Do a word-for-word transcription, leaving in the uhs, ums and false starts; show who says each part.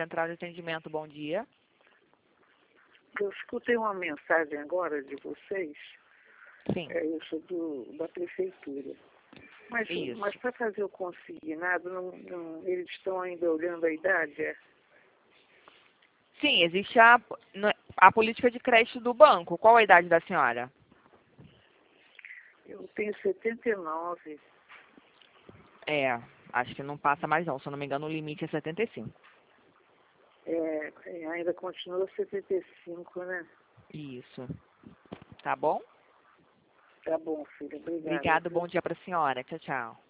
Speaker 1: Central de Atendimento, bom dia.
Speaker 2: Eu escutei uma mensagem agora de vocês.
Speaker 1: Sim.
Speaker 2: É, eu sou do, da prefeitura. Mas,
Speaker 1: Isso.
Speaker 2: mas para fazer o consignado, não, não, eles estão ainda olhando a idade? É?
Speaker 1: Sim, existe a, a política de crédito do banco. Qual a idade da senhora?
Speaker 2: Eu tenho setenta e nove.
Speaker 1: É, acho que não passa mais não. Se eu não me engano, o limite é setenta e cinco.
Speaker 2: É, ainda continua setenta e cinco, né?
Speaker 1: Isso. Tá bom?
Speaker 2: Tá bom, filha. Obrigada.
Speaker 1: Obrigado, bom dia para a senhora. Tchau, tchau.